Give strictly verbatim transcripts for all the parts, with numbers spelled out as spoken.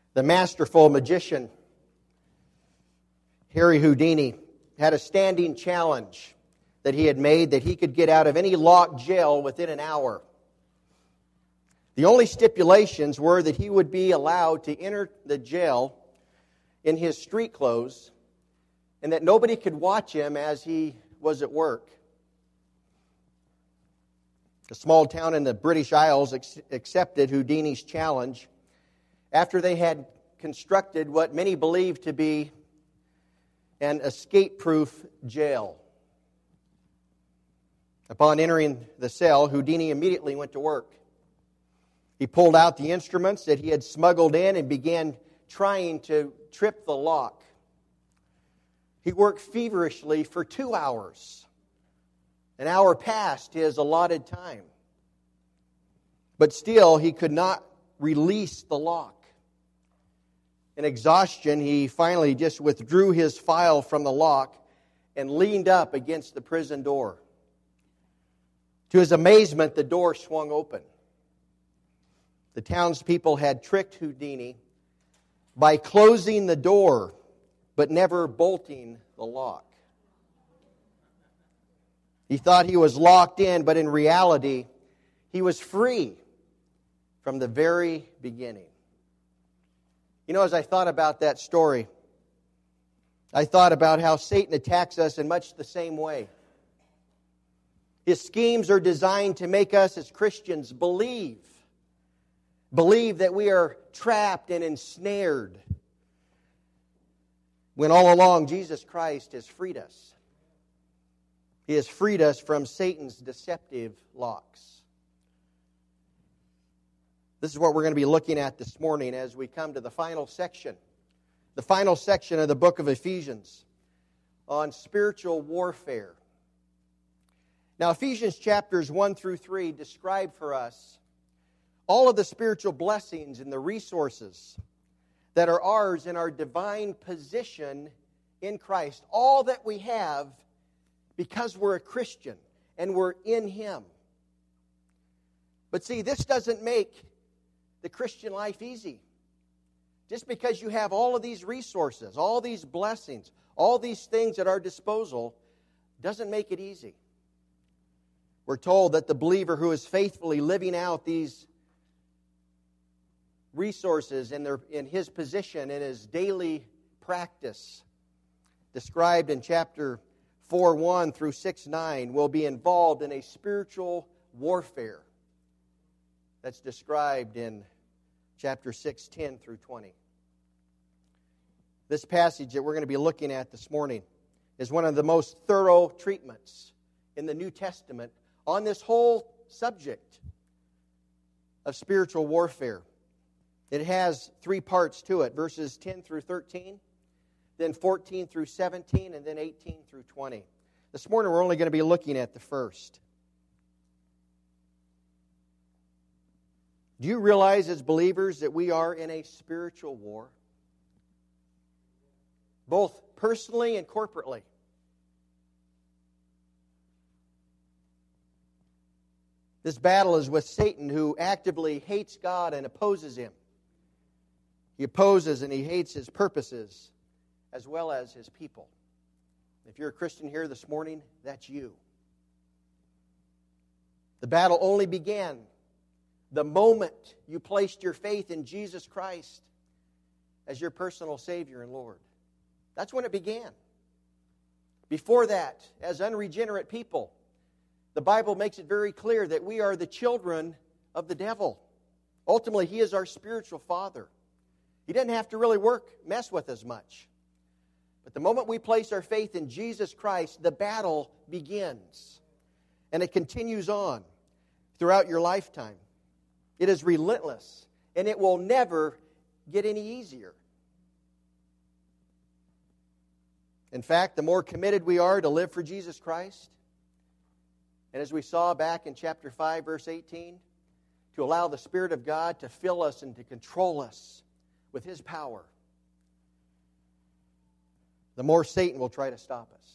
The masterful magician, Harry Houdini, had a standing challenge that he had made that he could get out of any locked jail within an hour. The only stipulations were that he would be allowed to enter the jail in his street clothes and that nobody could watch him as he was at work. A small town in the British Isles accepted Houdini's challenge after they had constructed what many believed to be an escape-proof jail. Upon entering the cell, Houdini immediately went to work. He pulled out the instruments that he had smuggled in and began trying to trip the lock. He worked feverishly for two hours. An hour passed his allotted time. But still, he could not release the lock. In exhaustion, he finally just withdrew his file from the lock and leaned up against the prison door. To his amazement, the door swung open. The townspeople had tricked Houdini by closing the door, but never bolting the lock. He thought he was locked in, but in reality, he was free from the very beginning. You know, as I thought about that story, I thought about how Satan attacks us in much the same way. His schemes are designed to make us as Christians believe. Believe that we are trapped and ensnared, when all along Jesus Christ has freed us. He has freed us from Satan's deceptive locks. This is what we're going to be looking at this morning as we come to the final section. The final section of the book of Ephesians on spiritual warfare. Now, Ephesians chapters one through three describe for us all of the spiritual blessings and the resources that are ours in our divine position in Christ. All that we have because we're a Christian and we're in Him. But see, this doesn't make the Christian life easy. Just because you have all of these resources, all these blessings, all these things at our disposal, doesn't make it easy. We're told that the believer who is faithfully living out these resources in, their, in his position, in his daily practice, described in chapter four one through six nine, will be involved in a spiritual warfare that's described in chapter six ten through twenty. This passage that we're going to be looking at this morning is one of the most thorough treatments in the New Testament on this whole subject of spiritual warfare. It has three parts to it, verses ten through thirteen, then fourteen through seventeen, and then eighteen through twenty. This morning we're only going to be looking at the first. Do you realize as believers that we are in a spiritual war? Both personally and corporately. This battle is with Satan, who actively hates God and opposes Him. He opposes and he hates His purposes as well as His people. If you're a Christian here this morning, that's you. The battle only began the moment you placed your faith in Jesus Christ as your personal Savior and Lord. That's when it began. Before that, as unregenerate people, the Bible makes it very clear that we are the children of the devil. Ultimately, he is our spiritual father. He doesn't have to really work, mess with us much. But the moment we place our faith in Jesus Christ, the battle begins. And it continues on throughout your lifetime. It is relentless, and it will never get any easier. In fact, the more committed we are to live for Jesus Christ, and as we saw back in chapter five, verse eighteen, to allow the Spirit of God to fill us and to control us with His power, the more Satan will try to stop us.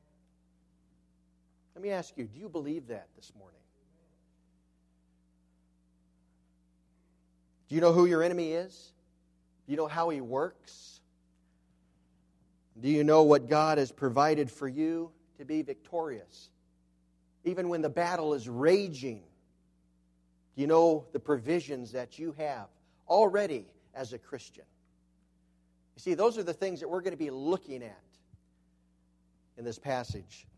Let me ask you, do you believe that this morning? Do you know who your enemy is? Do you know how He works? Do you know what God has provided for you to be victorious? Even when the battle is raging, do you know the provisions that you have already as a Christian? You see, those are the things that we're going to be looking at in this passage.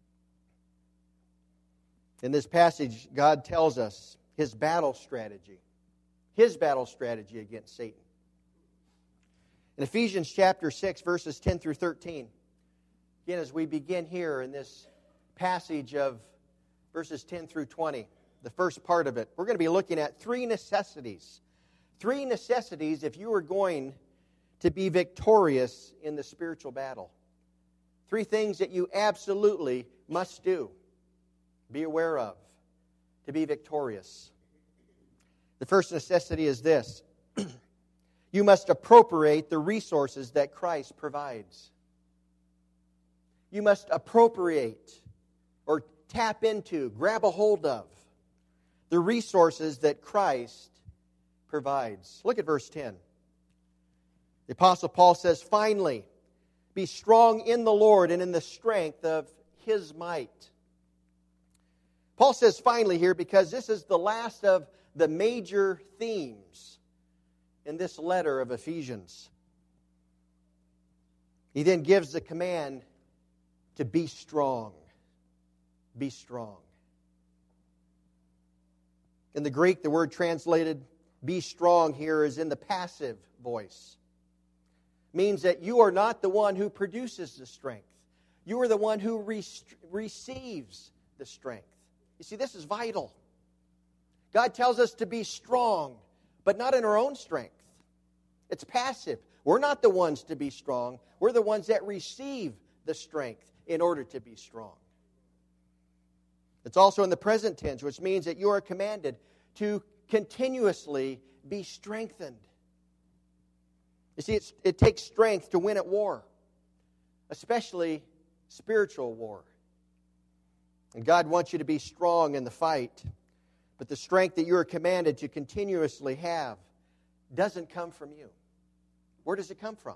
In this passage, God tells us His battle strategy. His battle strategy against Satan. In Ephesians chapter six, verses ten through thirteen, again, as we begin here in this passage of verses ten through twenty, the first part of it, we're going to be looking at three necessities. Three necessities if you are going to be victorious in the spiritual battle. Three things that you absolutely must do, be aware of, to be victorious. The first necessity is this. You must appropriate the resources that Christ provides. You must appropriate or tap into, grab a hold of the resources that Christ provides. Look at verse ten. The Apostle Paul says, finally, be strong in the Lord and in the strength of His might. Paul says finally here because this is the last of the major themes in this letter of Ephesians. He then gives the command to be strong. Be strong. In the Greek, the word translated be strong here is in the passive voice. Means that you are not the one who produces the strength. You are the one who re- receives the strength. You see, this is vital. God tells us to be strong, but not in our own strength. It's passive. We're not the ones to be strong. We're the ones that receive the strength in order to be strong. It's also in the present tense, which means that you are commanded to continuously be strengthened. You see, it's, it takes strength to win at war, especially spiritual war. And God wants you to be strong in the fight, but the strength that you are commanded to continuously have doesn't come from you. Where does it come from?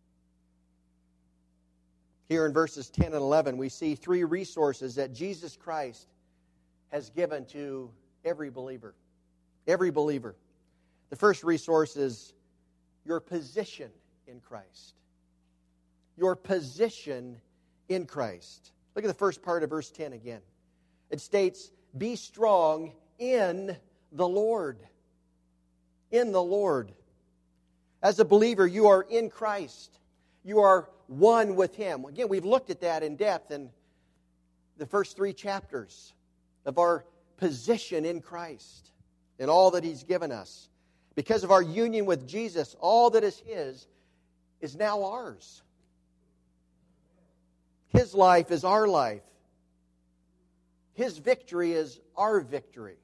Here in verses ten and eleven, we see three resources that Jesus Christ has given to every believer. Every believer. The first resource is your position in Christ. Your position in Christ. Look at the first part of verse ten again. It states, be strong in the Lord. In the Lord. As a believer, you are in Christ. You are one with Him. Again, we've looked at that in depth in the first three chapters of our position in Christ and all that He's given us. Because of our union with Jesus, all that is His is now ours. His life is our life. His victory is our victory.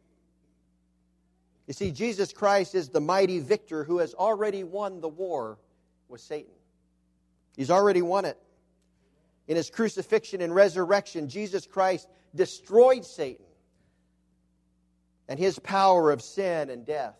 You see, Jesus Christ is the mighty victor who has already won the war with Satan. He's already won it. In His crucifixion and resurrection, Jesus Christ destroyed Satan and his power of sin and death.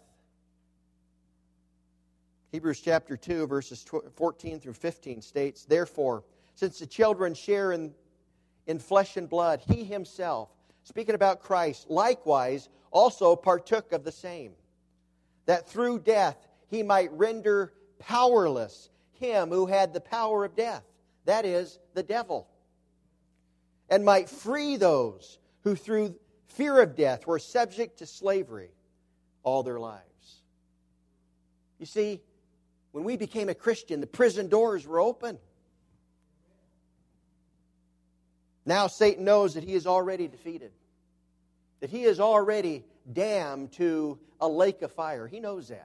Hebrews chapter two, verses fourteen through fifteen states, therefore, since the children share in, in flesh and blood, He Himself, speaking about Christ, likewise also partook of the same, that through death He might render powerless him who had the power of death, that is, the devil, and might free those who through fear of death were subject to slavery all their lives. You see, when we became a Christian, the prison doors were open. Now Satan knows that he is already defeated, that he is already damned to a lake of fire. He knows that.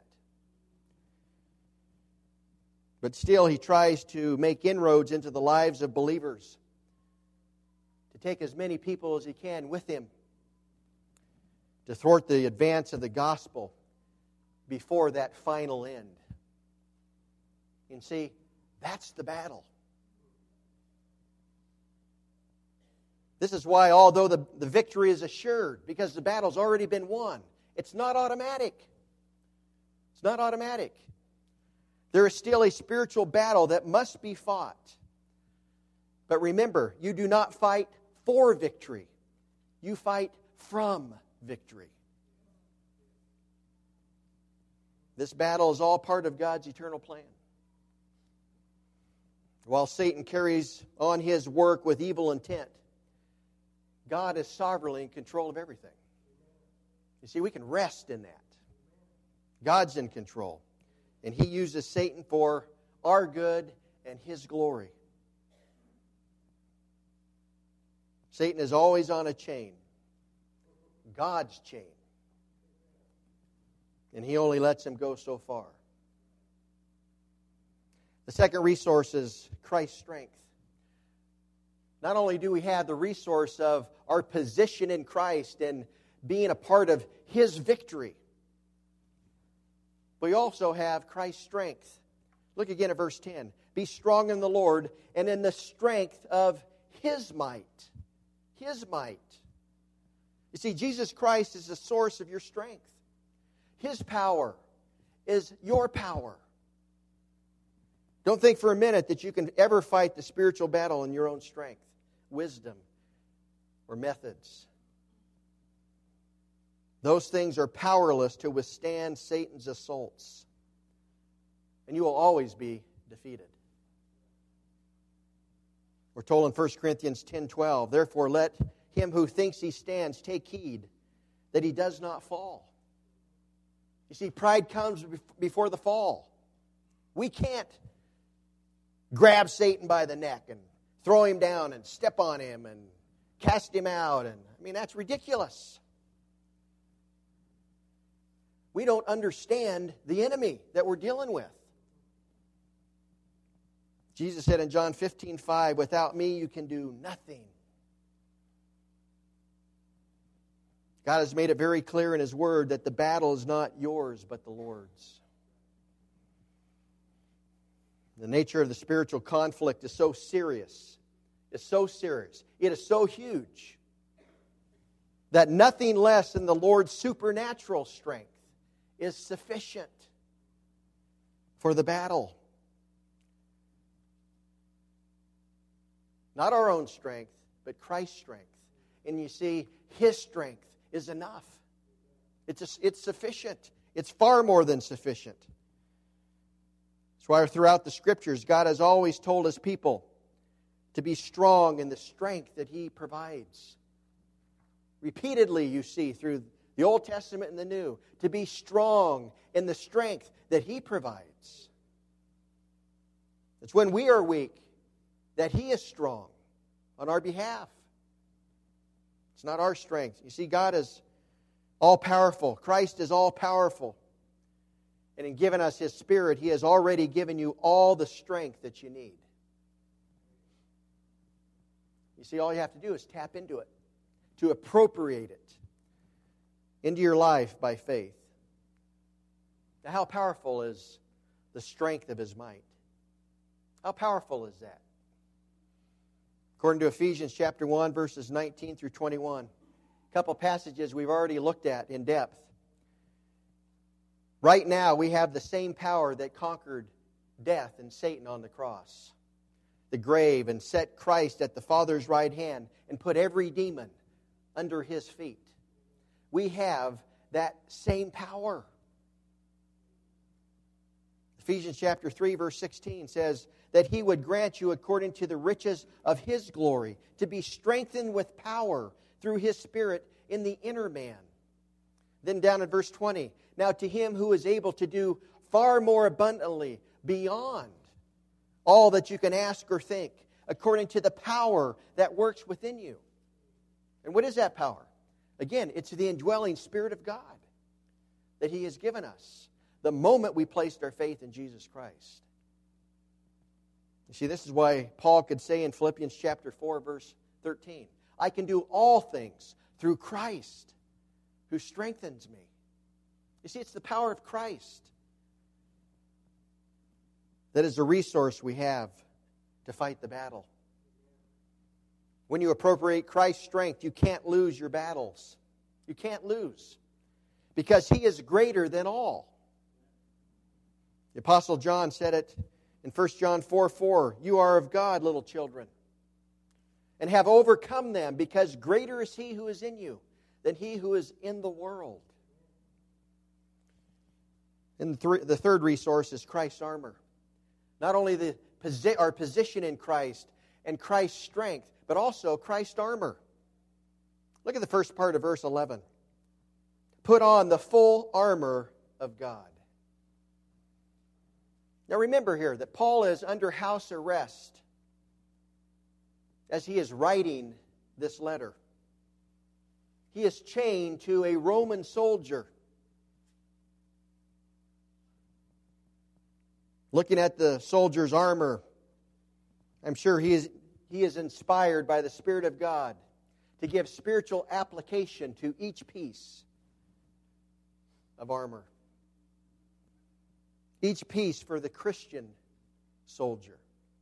But still he tries to make inroads into the lives of believers, to take as many people as he can with him, to thwart the advance of the gospel before that final end. And see, that's the battle. This is why, although the, the victory is assured, because the battle's already been won, it's not automatic. It's not automatic. There is still a spiritual battle that must be fought. But remember, you do not fight for victory. You fight from victory. This battle is all part of God's eternal plan. While Satan carries on his work with evil intent, God is sovereignly in control of everything. You see, we can rest in that. God's in control. And He uses Satan for our good and His glory. Satan is always on a chain. God's chain. And He only lets him go so far. The second resource is Christ's strength. Not only do we have the resource of our position in Christ and being a part of His victory, we also have Christ's strength. Look again at verse ten. Be strong in the Lord and in the strength of His might. His might. You see, Jesus Christ is the source of your strength. His power is your power. Don't think for a minute that you can ever fight the spiritual battle in your own strength, wisdom, or methods. Those things are powerless to withstand Satan's assaults. And you will always be defeated. We're told in First Corinthians ten twelve, therefore let him who thinks he stands take heed that he does not fall. You see, pride comes before the fall. We can't grab Satan by the neck and throw him down and step on him and cast him out. And I mean, that's ridiculous. We don't understand the enemy that we're dealing with. Jesus said in John fifteen five, without me you can do nothing. God has made it very clear in His Word that the battle is not yours but the Lord's. The nature of the spiritual conflict is so serious. It's so serious. It is so huge that nothing less than the Lord's supernatural strength is sufficient for the battle. Not our own strength, but Christ's strength. And you see, His strength is enough. It's, a, it's sufficient. It's far more than sufficient. That's why throughout the Scriptures, God has always told His people to be strong in the strength that He provides. Repeatedly, you see, through the Old Testament and the New, to be strong in the strength that He provides. It's when we are weak that He is strong on our behalf. It's not our strength. You see, God is all-powerful. Christ is all-powerful. And in giving us His Spirit, He has already given you all the strength that you need. You see, all you have to do is tap into it, to appropriate it into your life by faith. Now, how powerful is the strength of His might? How powerful is that? According to Ephesians chapter one, verses nineteen through twenty-one, a couple passages we've already looked at in depth. Right now, we have the same power that conquered death and Satan on the cross, the grave, and set Christ at the Father's right hand and put every demon under His feet. We have that same power. Ephesians chapter three, verse sixteen says that He would grant you according to the riches of His glory to be strengthened with power through His Spirit in the inner man. Then down in verse twenty, now to Him who is able to do far more abundantly beyond all that you can ask or think, according to the power that works within you. And what is that power? Again, it's the indwelling Spirit of God that He has given us the moment we placed our faith in Jesus Christ. You see, this is why Paul could say in Philippians chapter four, verse thirteen, I can do all things through Christ who strengthens me. You see, it's the power of Christ that is the resource we have to fight the battle. When you appropriate Christ's strength, you can't lose your battles. You can't lose. Because He is greater than all. The Apostle John said it in First John four four, "You are of God, little children, and have overcome them, because greater is He who is in you than he who is in the world." And the, th- the third resource is Christ's armor. Not only the posi- our position in Christ and Christ's strength, but also Christ's armor. Look at the first part of verse eleven. Put on the full armor of God. Now remember here that Paul is under house arrest as he is writing this letter. He is chained to a Roman soldier. Looking at the soldier's armor, I'm sure he is, he is inspired by the Spirit of God to give spiritual application to each piece of armor. Each piece for the Christian soldier.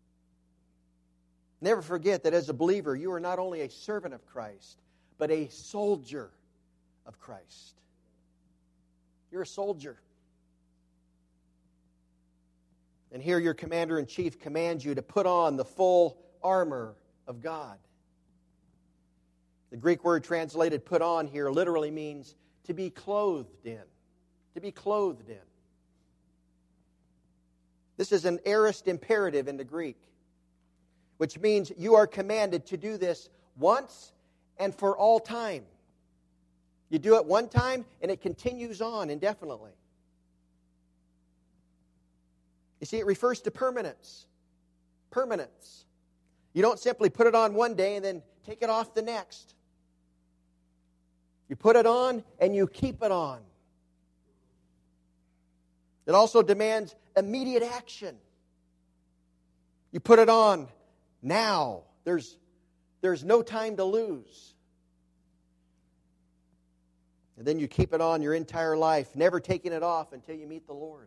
Never forget that as a believer, you are not only a servant of Christ, but a soldier of Christ. You're a soldier. And here your commander-in-chief commands you to put on the full armor of God. The Greek word translated "put on" here literally means to be clothed in. To be clothed in. This is an aorist imperative in the Greek, which means you are commanded to do this once and for all time. You do it one time and it continues on indefinitely. You see, it refers to permanence. Permanence. You don't simply put it on one day and then take it off the next. You put it on and you keep it on. It also demands immediate action. You put it on now. There's, there's no time to lose. And then you keep it on your entire life, never taking it off until you meet the Lord.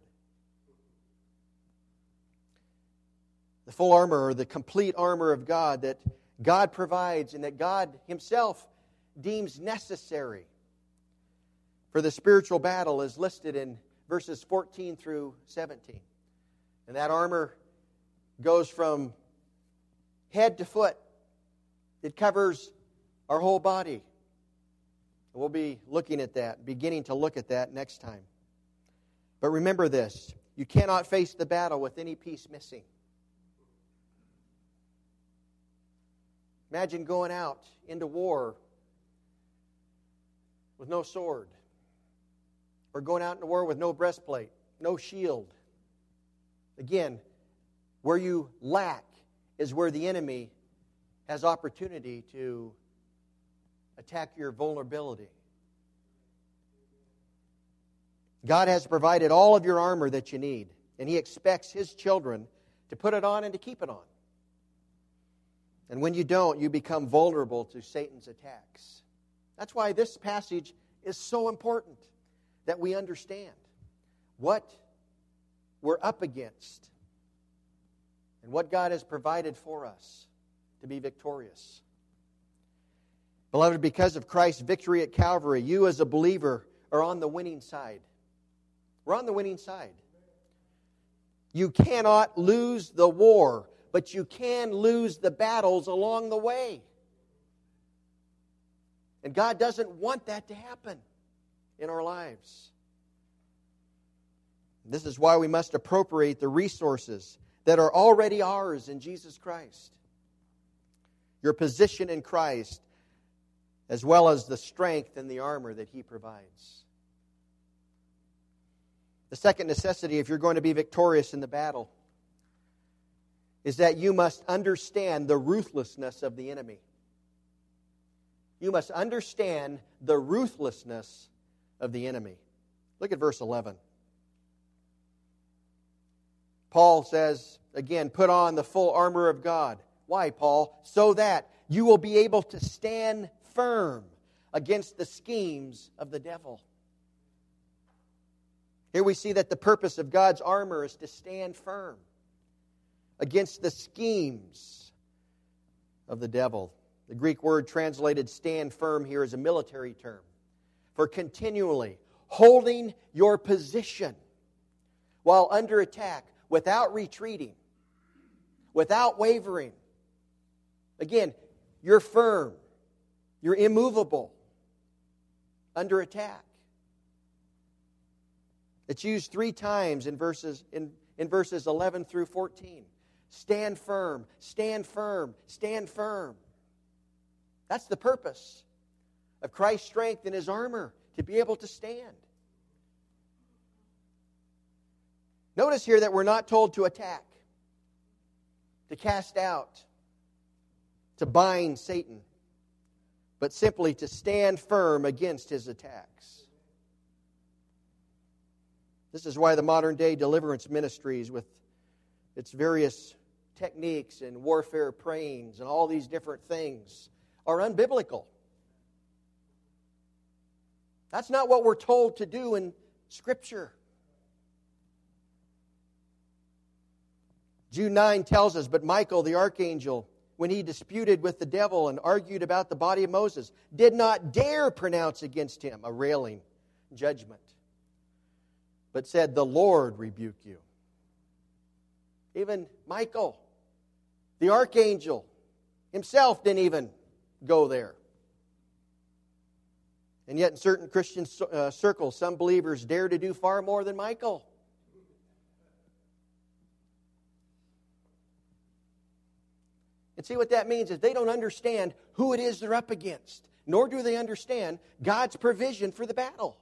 The full armor, or the complete armor of God that God provides and that God Himself deems necessary for the spiritual battle, is listed in verses fourteen through seventeen. And that armor goes from head to foot. It covers our whole body. We'll be looking at that, beginning to look at that next time. But remember this, you cannot face the battle with any piece missing. Imagine going out into war with no sword. Or going out into war with no breastplate, no shield. Again, where you lack is where the enemy has opportunity to attack your vulnerability. God has provided all of your armor that you need, and He expects His children to put it on and to keep it on. And when you don't, you become vulnerable to Satan's attacks. That's why this passage is so important, that we understand what we're up against and what God has provided for us to be victorious. Beloved, because of Christ's victory at Calvary, you as a believer are on the winning side. We're on the winning side. You cannot lose the war, but you can lose the battles along the way. And God doesn't want that to happen in our lives. This is why we must appropriate the resources that are already ours in Jesus Christ. Your position in Christ, as well as the strength and the armor that He provides. The second necessity, if you're going to be victorious in the battle, is that you must understand the ruthlessness of the enemy. You must understand the ruthlessness of the enemy. Look at verse eleven. Paul says, again, put on the full armor of God. Why, Paul? So that you will be able to stand firm against the schemes of the devil. Here we see that the purpose of God's armor is to stand firm against the schemes of the devil. The Greek word translated stand firm here is a military term for continually holding your position while under attack, without retreating, without wavering. Again, you're firm. You're immovable under attack. It's used three times in verses in, in verses eleven through fourteen. Stand firm, stand firm, stand firm. That's the purpose of Christ's strength in His armor, to be able to stand. Notice here that we're not told to attack, to cast out, to bind Satan, but simply to stand firm against his attacks. This is why the modern day deliverance ministries, with its various techniques and warfare prayings and all these different things, are unbiblical. That's not what we're told to do in Scripture. Jude nine tells us, but Michael the archangel, when he disputed with the devil and argued about the body of Moses, did not dare pronounce against him a railing judgment, but said, the Lord rebuke you. Even Michael, the archangel, himself didn't even go there. And yet in certain Christian uh, circles, some believers dare to do far more than Michael. And see what that means is they don't understand who it is they're up against, nor do they understand God's provision for the battle.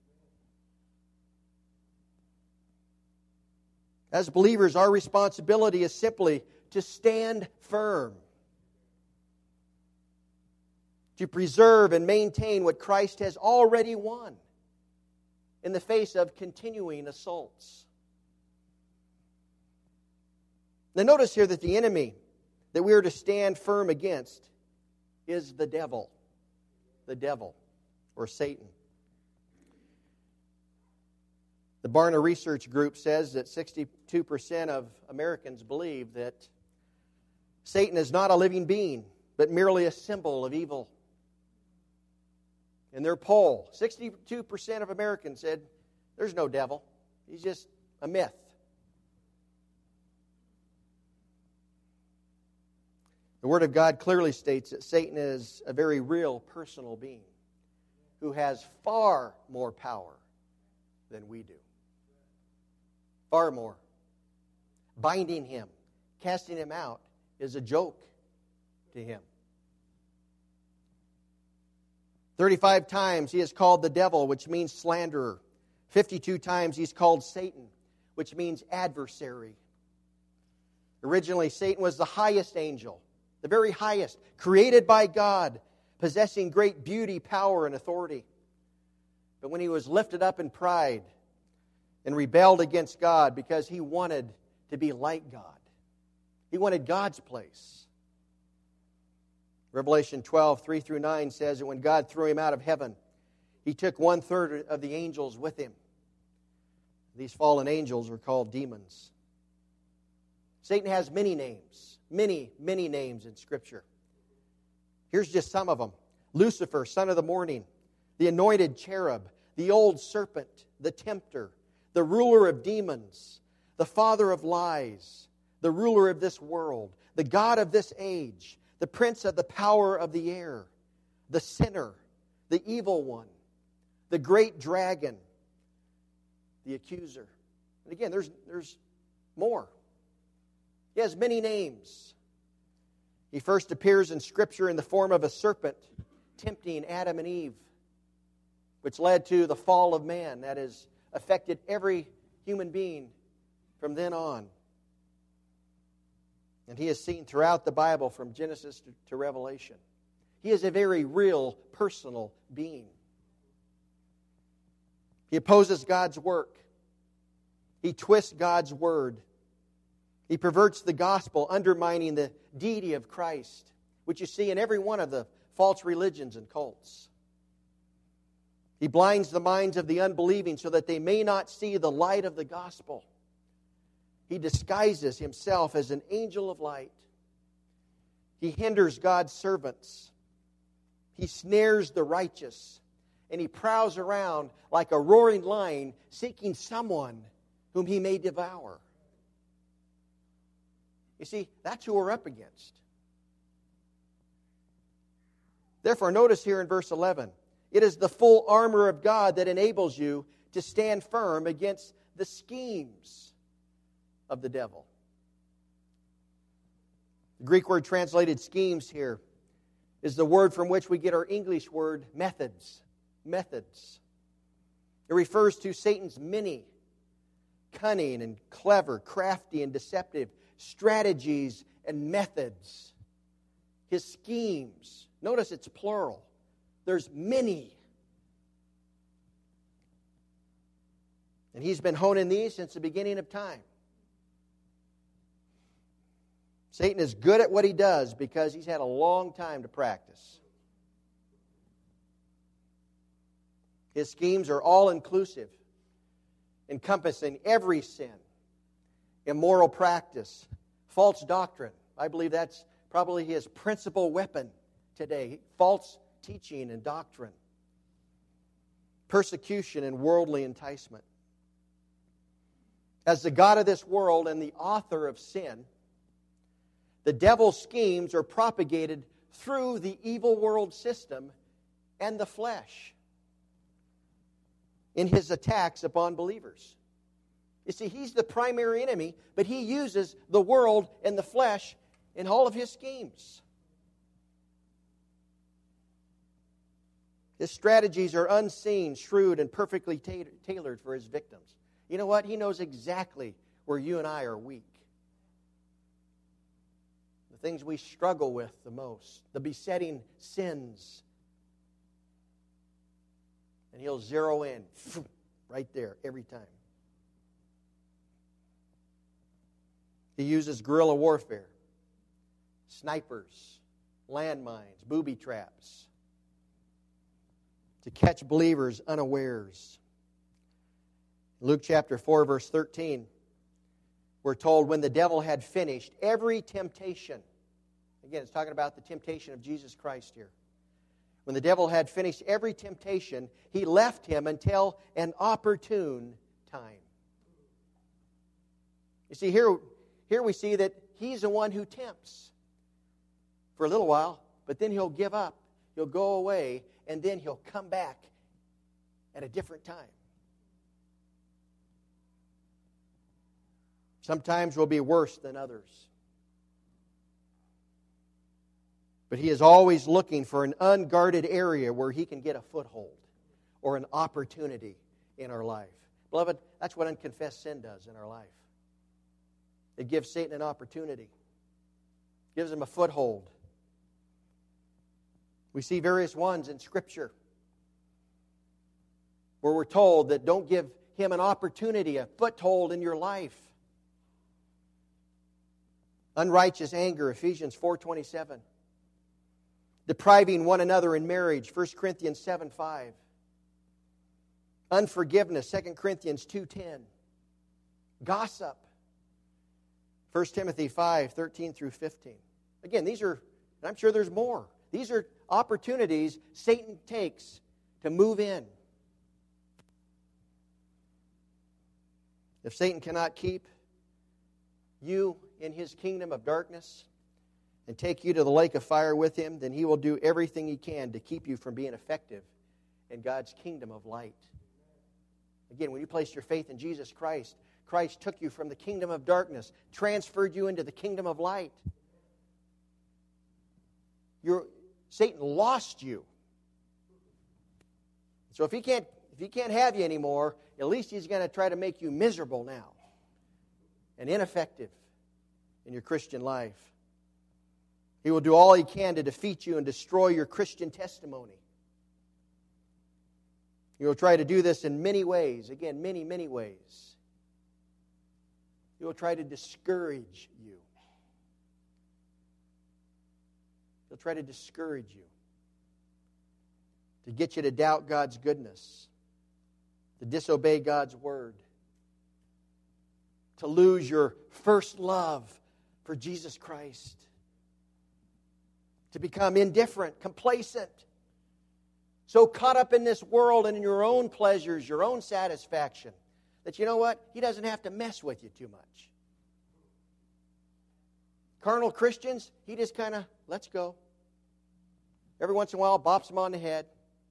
As believers, our responsibility is simply to stand firm, to preserve and maintain what Christ has already won in the face of continuing assaults. Now notice here that the enemy that we are to stand firm against is the devil. The devil, or Satan. The Barna Research Group says that sixty-two percent of Americans believe that Satan is not a living being, but merely a symbol of evil. In their poll, sixty-two percent of Americans said, there's no devil. He's just a myth. The Word of God clearly states that Satan is a very real personal being who has far more power than we do. Far more. Binding him, casting him out, is a joke to him. thirty-five times he is called the devil, which means slanderer. fifty-two times he's called Satan, which means adversary. Originally, Satan was the highest angel, the very highest, created by God, possessing great beauty, power, and authority. But when he was lifted up in pride and rebelled against God because he wanted to be like God, he wanted God's place. Revelation twelve, three through nine says that when God threw him out of heaven, he took one-third of the angels with him. These fallen angels are called demons. Satan has many names, many, many names in Scripture. Here's just some of them. Lucifer, son of the morning, the anointed cherub, the old serpent, the tempter, the ruler of demons, the father of lies, the ruler of this world, the god of this age, the prince of the power of the air, the sinner, the evil one, the great dragon, the accuser. And again, there's, there's more. He has many names. He first appears in Scripture in the form of a serpent, tempting Adam and Eve, which led to the fall of man that has affected every human being from then on. And he is seen throughout the Bible from Genesis to, to Revelation. He is a very real, personal being. He opposes God's work. He twists God's word. He perverts the gospel, undermining the deity of Christ, which you see in every one of the false religions and cults. He blinds the minds of the unbelieving so that they may not see the light of the gospel. He disguises himself as an angel of light. He hinders God's servants. He snares the righteous. And he prowls around like a roaring lion, seeking someone whom he may devour. You see, that's who we're up against. Therefore, notice here in verse eleven, it is the full armor of God that enables you to stand firm against the schemes of the devil. The Greek word translated schemes here is the word from which we get our English word methods. Methods. It refers to Satan's many cunning and clever, crafty and deceptive strategies and methods. His schemes. Notice it's plural. There's many. And he's been honing these since the beginning of time. Satan is good at what he does because he's had a long time to practice. His schemes are all-inclusive, encompassing every sin, immoral practice, false doctrine. I believe that's probably his principal weapon today, false teaching and doctrine, persecution and worldly enticement. As the God of this world and the author of sin, the devil's schemes are propagated through the evil world system and the flesh in his attacks upon believers. You see, he's the primary enemy, but he uses the world and the flesh in all of his schemes. His strategies are unseen, shrewd, and perfectly ta- tailored for his victims. You know what? He knows exactly where you and I are weak. The things we struggle with the most, the besetting sins. And he'll zero in right there every time. He uses guerrilla warfare, snipers, landmines, booby traps to catch believers unawares. Luke chapter four, verse thirteen, we're told when the devil had finished every temptation. Again, it's talking about the temptation of Jesus Christ here. When the devil had finished every temptation, he left him until an opportune time. You see, here, here we see that he's the one who tempts for a little while, but then he'll give up, he'll go away, and then he'll come back at a different time. Sometimes we'll be worse than others. But he is always looking for an unguarded area where he can get a foothold or an opportunity in our life. Beloved, that's what unconfessed sin does in our life. It gives Satan an opportunity. Gives him a foothold. We see various ones in Scripture where we're told that don't give him an opportunity, a foothold in your life. Unrighteous anger, Ephesians four twenty-seven. Depriving one another in marriage, First Corinthians seven five. Unforgiveness, Second Corinthians two ten. Gossip, First Timothy five thirteen through fifteen. Again, these are, and I'm sure there's more. These are opportunities Satan takes to move in. If Satan cannot keep you in his kingdom of darkness and take you to the lake of fire with him, then he will do everything he can to keep you from being effective in God's kingdom of light. Again, when you place your faith in Jesus Christ, Christ took you from the kingdom of darkness, transferred you into the kingdom of light. You're, Satan lost you. So if he can't, if he can't have you anymore, at least he's going to try to make you miserable now and ineffective in your Christian life. He will do all he can to defeat you and destroy your Christian testimony. He will try to do this in many ways. Again, many, many ways. He will try to discourage you. He'll try to discourage you. To get you to doubt God's goodness. To disobey God's word. To lose your first love for Jesus Christ. To become indifferent, complacent. So caught up in this world and in your own pleasures, your own satisfaction, that, you know what, he doesn't have to mess with you too much. Carnal Christians, he just kind of lets go. Every once in a while, bops them on the head.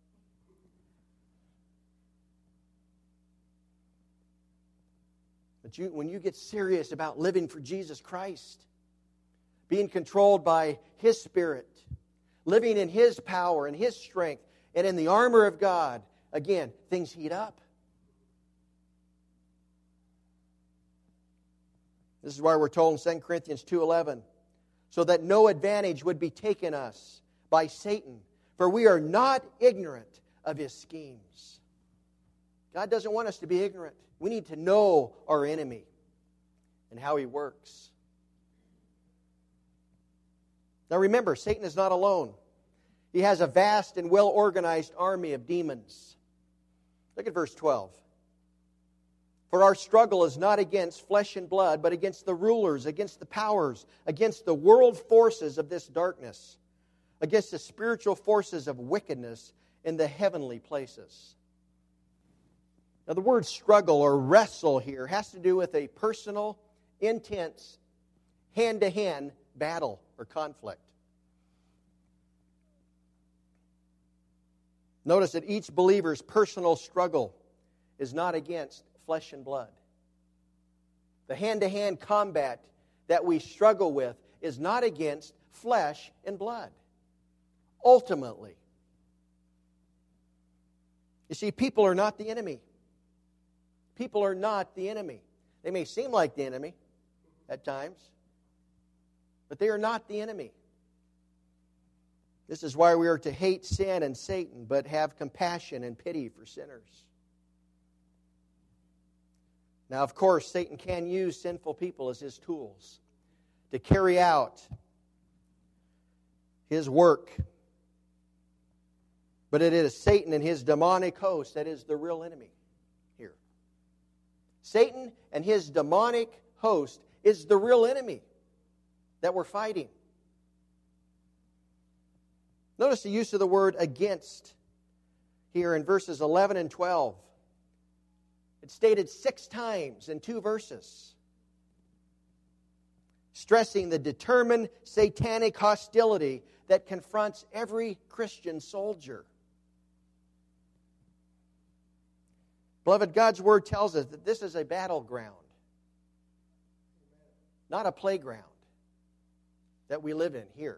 But you, when you get serious about living for Jesus Christ, being controlled by His Spirit, living in His power and His strength, and in the armor of God, again, things heat up. This is why we're told in Second Corinthians two eleven, so that no advantage would be taken us by Satan, for we are not ignorant of his schemes. God doesn't want us to be ignorant. We need to know our enemy and how he works. Now remember, Satan is not alone. He has a vast and well-organized army of demons. Look at verse twelve. For our struggle is not against flesh and blood, but against the rulers, against the powers, against the world forces of this darkness, against the spiritual forces of wickedness in the heavenly places. Now the word struggle or wrestle here has to do with a personal, intense, hand-to-hand battle or conflict. Notice that each believer's personal struggle is not against flesh and blood. The hand-to-hand combat that we struggle with is not against flesh and blood. Ultimately. You see, people are not the enemy. People are not the enemy. They may seem like the enemy at times, but they are not the enemy. This is why we are to hate sin and Satan, but have compassion and pity for sinners. Now, of course, Satan can use sinful people as his tools to carry out his work. But it is Satan and his demonic host that is the real enemy here. Satan and his demonic host is the real enemy that we're fighting. Notice the use of the word against here in verses eleven and twelve. It's stated six times in two verses, stressing the determined satanic hostility that confronts every Christian soldier. Beloved, God's Word tells us that this is a battleground, not a playground that we live in here.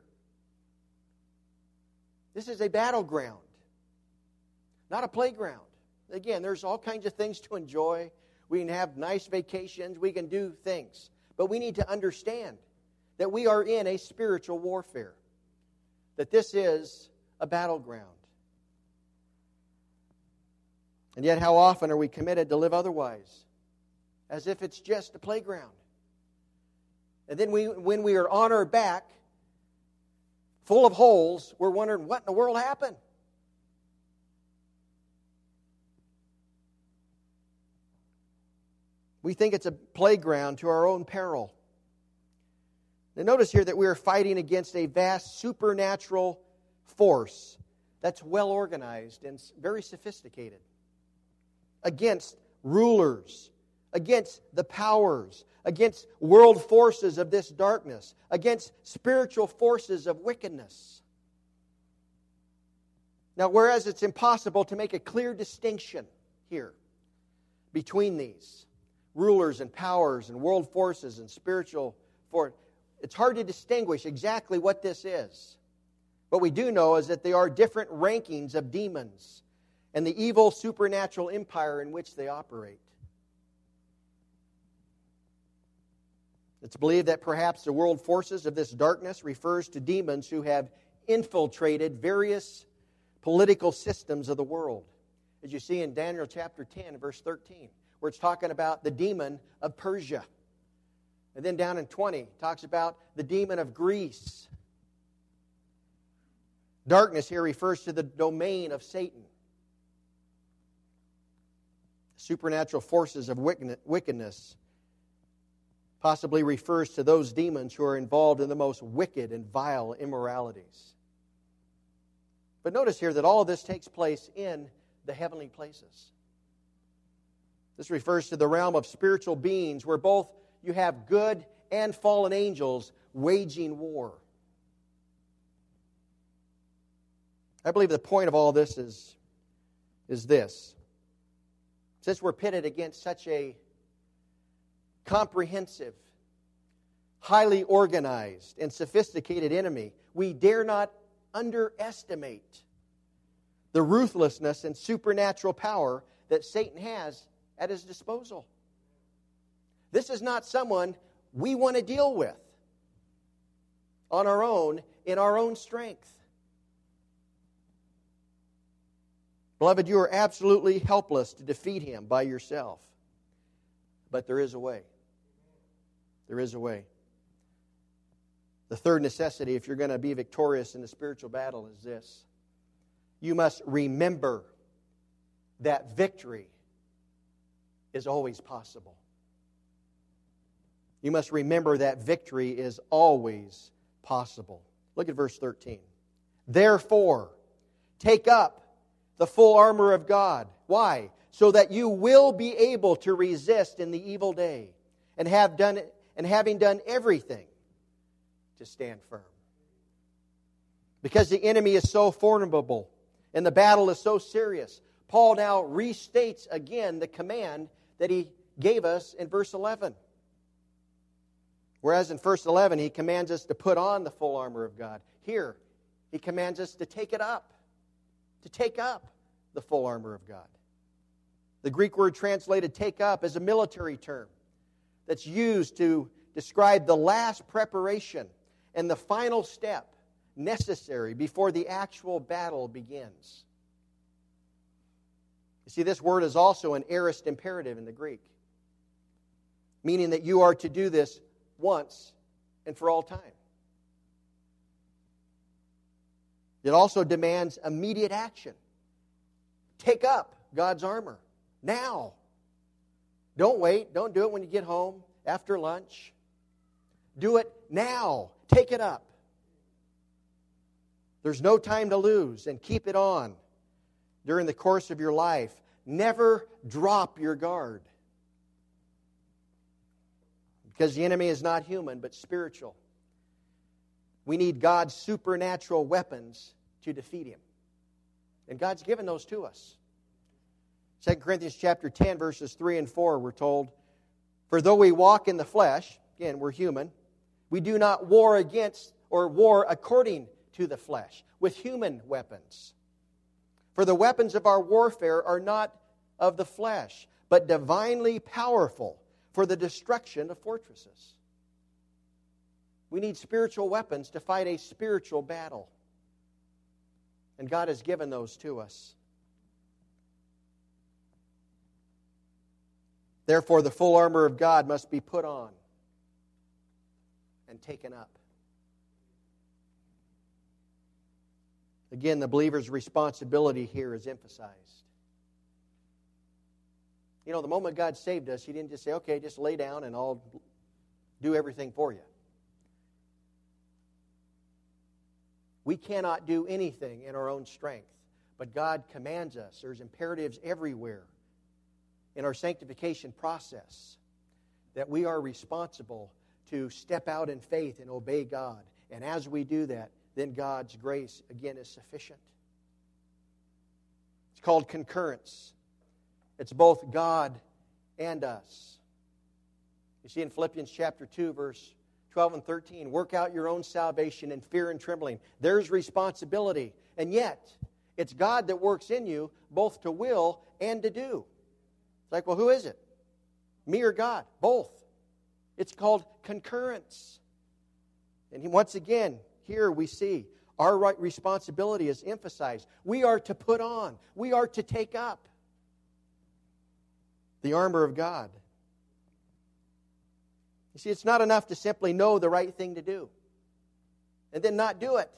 This is a battleground, not a playground. Again, there's all kinds of things to enjoy. We can have nice vacations. We can do things. But we need to understand that we are in a spiritual warfare, that this is a battleground. And yet, how often are we committed to live otherwise? As if it's just a playground. And then we, when we are on our back, full of holes, we're wondering, what in the world happened? We think it's a playground to our own peril. Now notice here that we are fighting against a vast supernatural force that's well organized and very sophisticated. Against rulers, against the powers, against world forces of this darkness, against spiritual forces of wickedness. Now, whereas it's impossible to make a clear distinction here between these rulers and powers and world forces and spiritual forces, it's hard to distinguish exactly what this is. What we do know is that there are different rankings of demons and the evil supernatural empire in which they operate. It's believed that perhaps the world forces of this darkness refers to demons who have infiltrated various political systems of the world. As you see in Daniel chapter ten, verse thirteen, where it's talking about the demon of Persia. And then down in twenty, it talks about the demon of Greece. Darkness here refers to the domain of Satan. Supernatural forces of wickedness possibly refers to those demons who are involved in the most wicked and vile immoralities. But notice here that all of this takes place in the heavenly places. This refers to the realm of spiritual beings where both you have good and fallen angels waging war. I believe the point of all this is, is this. Since we're pitted against such a comprehensive, highly organized, and sophisticated enemy, we dare not underestimate the ruthlessness and supernatural power that Satan has at his disposal. This is not someone we want to deal with on our own, in our own strength. Beloved, you are absolutely helpless to defeat him by yourself. But there is a way. There is a way. The third necessity, if you're going to be victorious in the spiritual battle, is this. You must remember that victory is always possible. You must remember that victory is always possible. Look at verse thirteen. Therefore, take up the full armor of God. Why? So that you will be able to resist in the evil day, and have done it, and having done everything, to stand firm. Because the enemy is so formidable and the battle is so serious, Paul now restates again the command that he gave us in verse eleven. Whereas in verse eleven he commands us to put on the full armor of God. Here he commands us to take it up. To take up the full armor of God. The Greek word translated take up is a military term that's used to describe the last preparation and the final step necessary before the actual battle begins. You see, this word is also an aorist imperative in the Greek, meaning that you are to do this once and for all time. It also demands immediate action. Take up God's armor now. Don't wait. Don't do it when you get home after lunch. Do it now. Take it up. There's no time to lose, and keep it on during the course of your life. Never drop your guard. Because the enemy is not human, but spiritual. We need God's supernatural weapons to defeat him. And God's given those to us. Second Corinthians chapter ten, verses three and four, we're told, for though we walk in the flesh, again, we're human, we do not war against or war according to the flesh, with human weapons. For the weapons of our warfare are not of the flesh, but divinely powerful for the destruction of fortresses. We need spiritual weapons to fight a spiritual battle. And God has given those to us. Therefore, the full armor of God must be put on and taken up. Again, the believer's responsibility here is emphasized. You know, the moment God saved us, He didn't just say, okay, just lay down and I'll do everything for you. We cannot do anything in our own strength, but God commands us. There's imperatives everywhere in our sanctification process that we are responsible to step out in faith and obey God. And as we do that, then God's grace, again, is sufficient. It's called concurrence. It's both God and us. You see in Philippians chapter two, verse twelve and thirteen, work out your own salvation in fear and trembling. There's responsibility. And yet, it's God that works in you both to will and to do. It's like, well, who is it? Me or God? Both. It's called concurrence. And once again, here we see our right responsibility is emphasized. We are to put on. We are to take up the armor of God. You see, it's not enough to simply know the right thing to do and then not do it.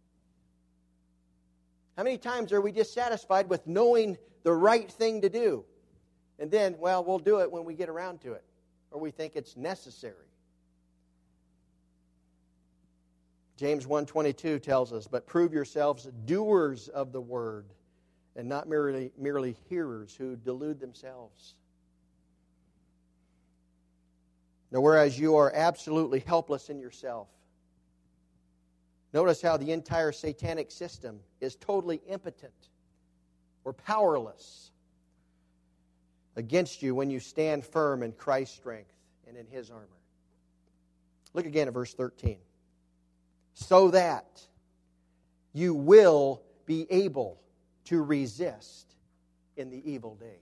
How many times are we just satisfied with knowing the right thing to do? And then, well, we'll do it when we get around to it, or we think it's necessary. James one twenty-two tells us, but prove yourselves doers of the word and not merely, merely hearers who delude themselves. Now, whereas you are absolutely helpless in yourself, notice how the entire satanic system is totally impotent or powerless against you when you stand firm in Christ's strength and in His armor. Look again at verse thirteen. So that you will be able to resist in the evil day.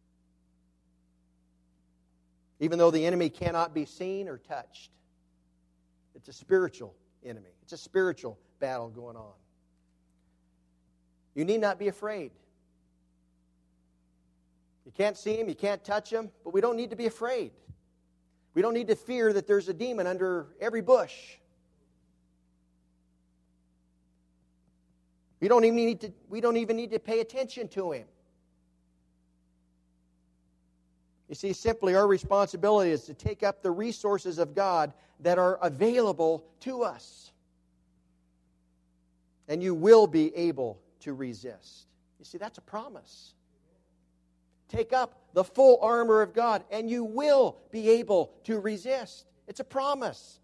Even though the enemy cannot be seen or touched, it's a spiritual enemy. It's a spiritual battle going on. You need not be afraid. You can't see him, you can't touch him, but we don't need to be afraid. We don't need to fear that there's a demon under every bush. We don't even need to, we don't even need to pay attention to him. You see, simply our responsibility is to take up the resources of God that are available to us. And you will be able to resist. You see, that's a promise. Take up the full armor of God, and you will be able to resist. It's a promise.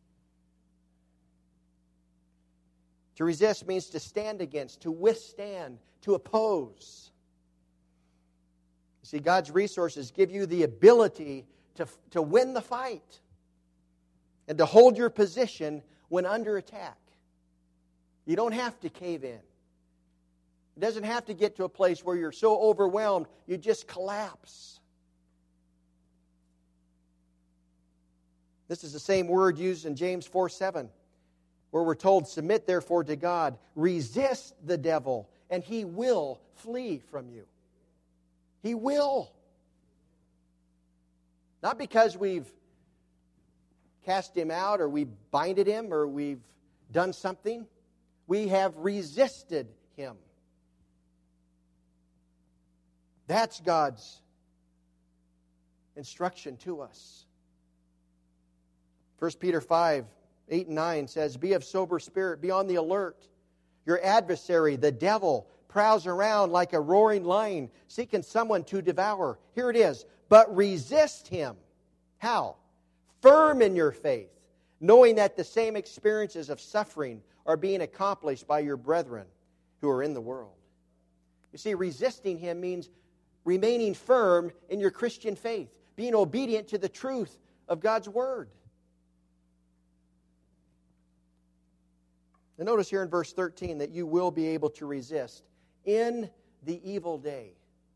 To resist means to stand against, to withstand, to oppose. You see, God's resources give you the ability to, to win the fight and to hold your position when under attack. You don't have to cave in. It doesn't have to get to a place where you're so overwhelmed you just collapse. This is the same word used in James four seven, where we're told, submit therefore to God, resist the devil, and he will flee from you. He will. Not because we've cast him out or we've binded him or we've done something. We have resisted him. That's God's instruction to us. First Peter five, eight and nine says, be of sober spirit, be on the alert. Your adversary, the devil, prowls around like a roaring lion, seeking someone to devour. Here it is. But resist him. How? Firm in your faith, knowing that the same experiences of suffering are being accomplished by your brethren who are in the world. You see, resisting him means remaining firm in your Christian faith, being obedient to the truth of God's Word. And notice here in verse thirteen that you will be able to resist in the evil day.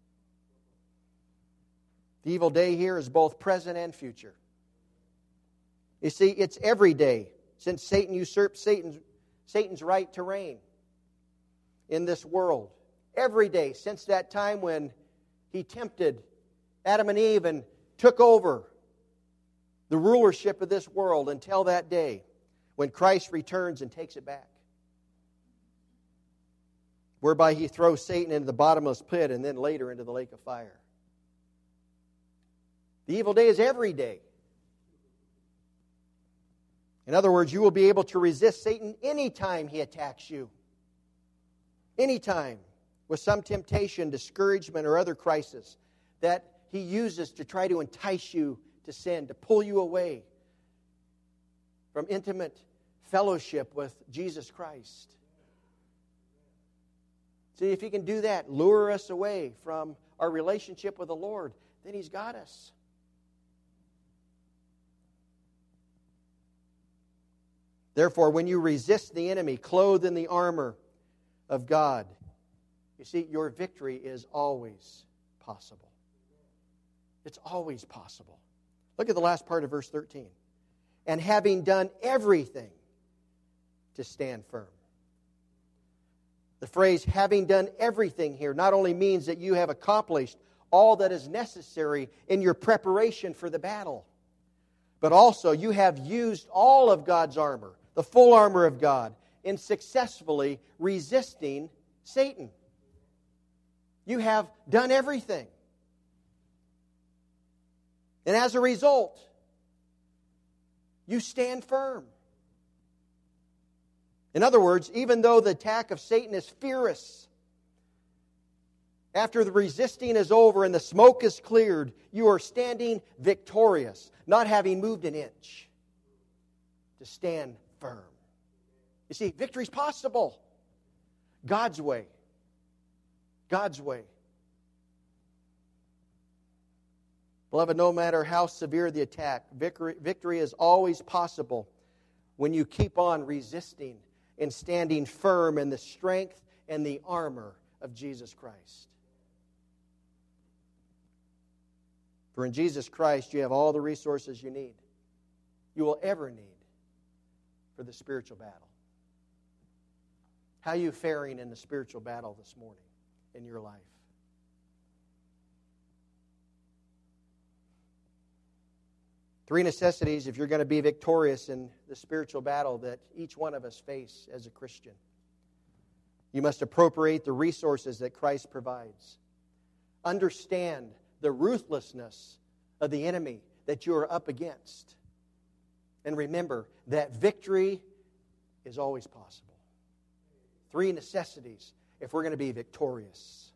The evil day here is both present and future. You see, it's every day since Satan usurped Satan's, Satan's right to reign in this world. Every day since that time when he tempted Adam and Eve and took over the rulership of this world until that day when Christ returns and takes it back. Whereby he throws Satan into the bottomless pit and then later into the lake of fire. The evil day is every day. In other words, you will be able to resist Satan anytime he attacks you. Anytime, with some temptation, discouragement, or other crisis that he uses to try to entice you to sin, to pull you away from intimate fellowship with Jesus Christ. See, if he can do that, lure us away from our relationship with the Lord, then he's got us. Therefore, when you resist the enemy, clothed in the armor of God, you see, your victory is always possible. It's always possible. Look at the last part of verse thirteen. And having done everything to stand firm. The phrase, having done everything here, not only means that you have accomplished all that is necessary in your preparation for the battle, but also you have used all of God's armor, the full armor of God, in successfully resisting Satan. You have done everything. And as a result, you stand firm. In other words, even though the attack of Satan is fierce After the resisting is over and the smoke is cleared, you are standing victorious, not having moved an inch. To stand firm. You see, victory is possible. God's way. God's way. Beloved, no matter how severe the attack, victory, victory is always possible when you keep on resisting and standing firm in the strength and the armor of Jesus Christ. For in Jesus Christ, you have all the resources you need, you will ever need for the spiritual battle. How are you faring in the spiritual battle this morning in your life? Three necessities if you're going to be victorious in the spiritual battle that each one of us face as a Christian. You must appropriate the resources that Christ provides. Understand the ruthlessness of the enemy that you are up against. And remember that victory is always possible. Three necessities if we're going to be victorious.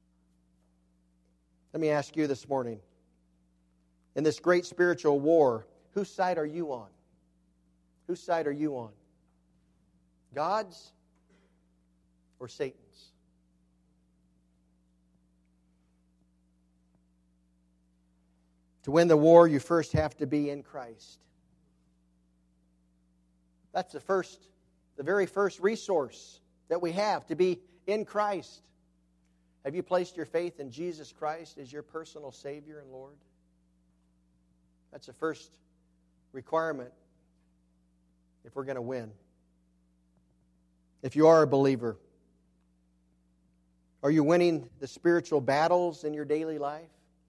Let me ask you this morning, in this great spiritual war, whose side are you on? Whose side are you on? God's or Satan's? To win the war, you first have to be in Christ. That's the first, the very first resource that we have, to be in Christ. Have you placed your faith in Jesus Christ as your personal Savior and Lord? That's the first requirement if we're going to win. If you are a believer, are you winning the spiritual battles in your daily life?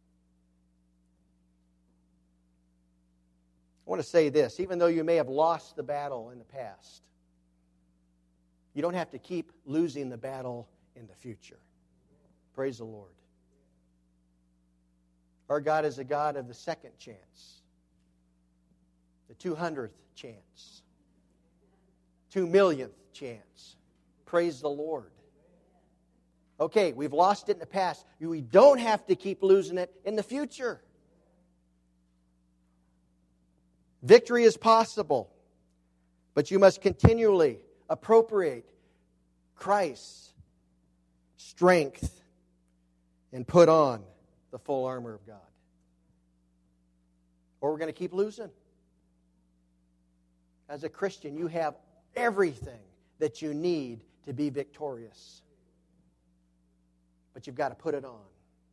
I want to say this, even though you may have lost the battle in the past, you don't have to keep losing the battle in the future. Praise the Lord. Our God is a God of the second chance, the two hundredth chance, two millionth chance. Praise the Lord. Okay, we've lost it in the past. We don't have to keep losing it in the future. Victory is possible, but you must continually appropriate Christ's strength and put on the full armor of God. Or we're going to keep losing. As a Christian, you have everything that you need to be victorious. But you've got to put it on.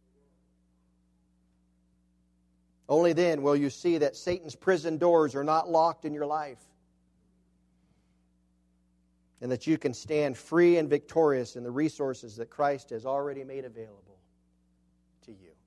Only then will you see that Satan's prison doors are not locked in your life, and that you can stand free and victorious in the resources that Christ has already made available to you.